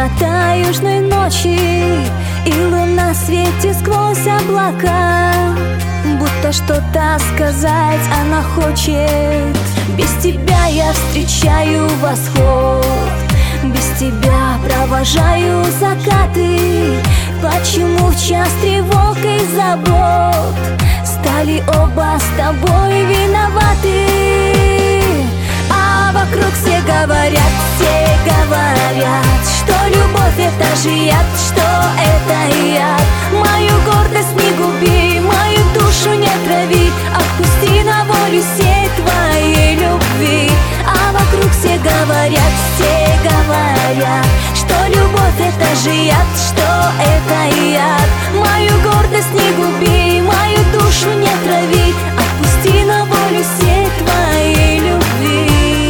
Темнота южной ночи, и луна светит сквозь облака. Будто что-то сказать она хочет. Без тебя я встречаю восход, без тебя провожаю закаты. Почему в час тревог и забот стали оба с тобой виноваты? А вокруг все говорят, что любовь это же яд, что это яд. Мою гордость не губи, мою душу не трави, отпусти на волю сеть твоей любви. А вокруг все говорят, что любовь это же яд, что это яд. Мою гордость не губи, мою душу не трави, отпусти на волю сеть твоей любви.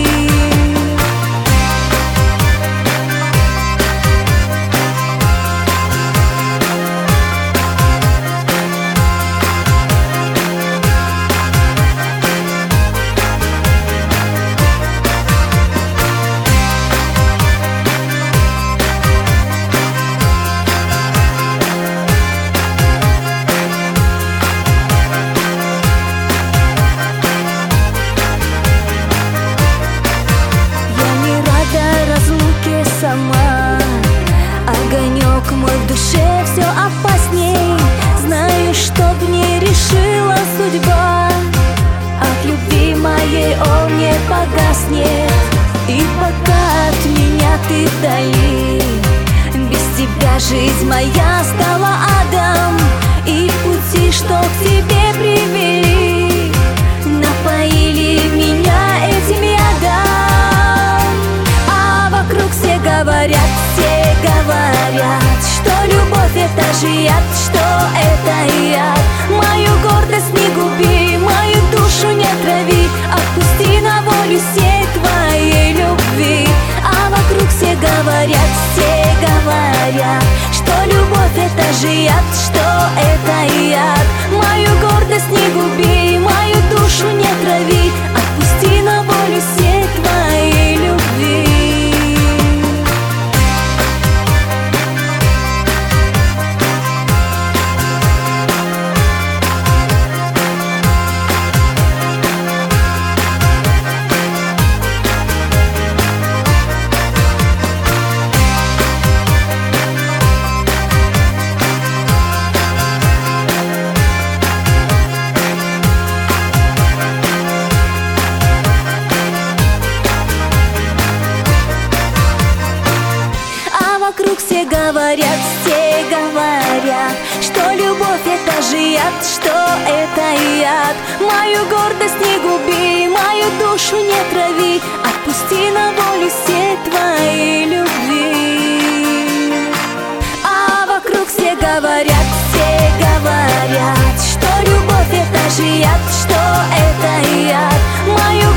Огонек мой в душе все опасней. Знаю, что б не решила судьба, от любви моей он не погаснет. И пока от меня ты вдали, без тебя жизнь моя стала адом. И пути, что к тебе привели, напоили меня этим ядом. А вокруг все говорят, что любовь это же яд, что это яд. Мою гордость не губи, мою душу не трави, отпусти на волю сеть твоей любви. А вокруг все говорят, что любовь это же яд, что это яд. Мою гордость не губи, мою душу не трави, отпусти на волю сеть твоей любви. Вокруг все говорят, что любовь это же яд, что это яд. Мою гордость не губи, мою душу не трави, отпусти на волю сеть твоей любви. А вокруг все говорят, что любовь это же яд, что это яд. Мою